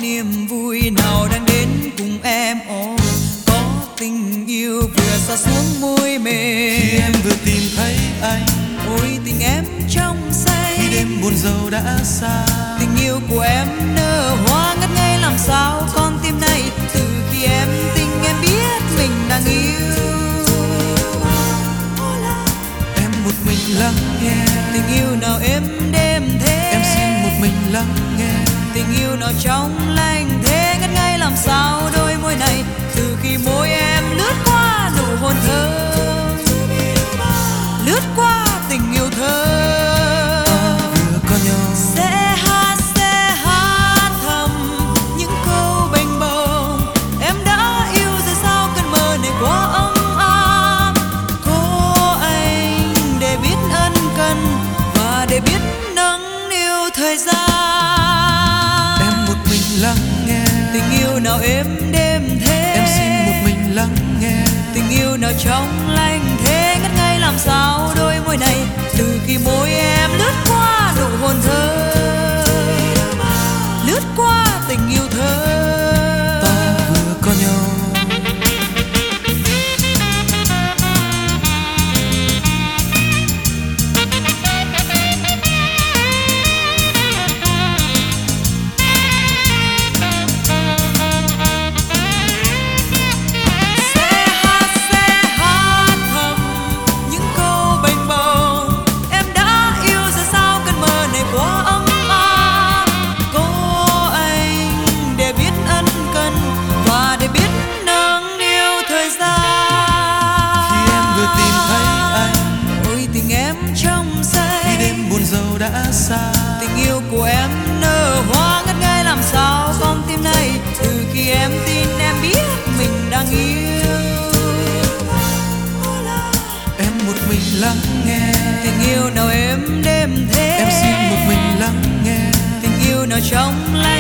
niềm vui nào đang đến cùng em. Có tình yêu vừa xa xuống môi mềm khi em vừa tìm thấy anh. Ôi tình em trong say khi đêm buồn rầu đã xa. Tình yêu của em nở hoa ngất ngây làm sao con tim này. Từ khi em tình em biết mình đang yêu. Em một mình lắng nghe Tình yêu nào êm đêm thế. em xin một mình lắng nghe. Tình yêu nào trong lành thế ngất ngây làm sao đôi môi này. Từ khi môi em lướt qua nụ hôn thơ, lướt qua tình yêu thơ. Vừa có nhau Sẽ hát thầm những câu bềnh bồng. Em đã yêu rồi sao cơn mơ này quá ấm áp. Có anh để biết ân cần và để biết nâng niu thời gian. em một mình lắng nghe Tình yêu nào êm đêm thế. em xin một mình lắng nghe. Tình yêu nào trong lành thế ngất ngây làm sao đôi môi này. Từ khi môi em lướt qua nụ hôn thơ, lướt qua tình yêu thơ. Ta vừa có nhau. Đã xa. Tình yêu của em nở hoa ngất ngây làm sao con tim này. Từ khi em tin em biết mình đang yêu. Em một mình lắng nghe Tình yêu nào êm đêm thế. em xin một mình lắng nghe. Tình yêu nào trong lành